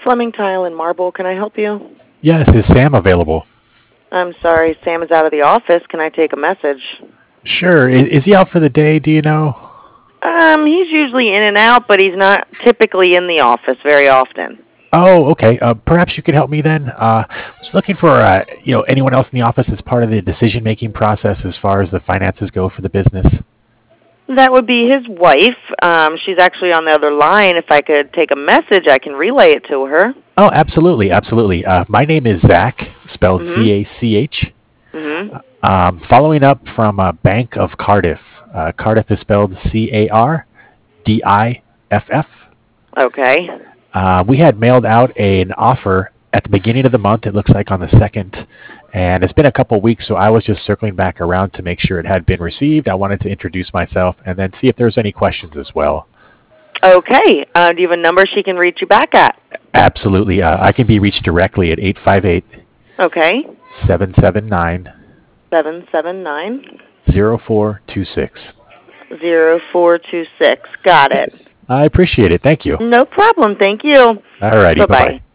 Fleming Tile and Marble. Can I help you? Yes, is Sam available? I'm sorry, Sam is out of the office. Can I take a message? Sure. Is he out for the day? Do you know? He's usually in and out, but he's not typically in the office very often. Oh, okay. Perhaps you could help me then. I was looking for anyone else in the office as part of the decision-making process as far as the finances go for the business. That would be his wife. She's actually on the other line. If I could take a message, I can relay it to her. Oh, absolutely, absolutely. My name is Zach, spelled Mm-hmm. C-A-C-H. Mm-hmm. Following up from Bank of Cardiff. Cardiff is spelled C-A-R-D-I-F-F. Okay. We had mailed out an offer at the beginning of the month. It looks like on the 2nd. And it's been a couple weeks, so I was just circling back around to make sure it had been received. I wanted to introduce myself and then see if there's any questions as well. Okay. Do you have a number she can reach you back at? Absolutely. I can be reached directly at 858 Okay. 779 779 0426. 0426. Got it. I appreciate it. Thank you. No problem. Thank you. All righty. Bye-bye. Bye-bye.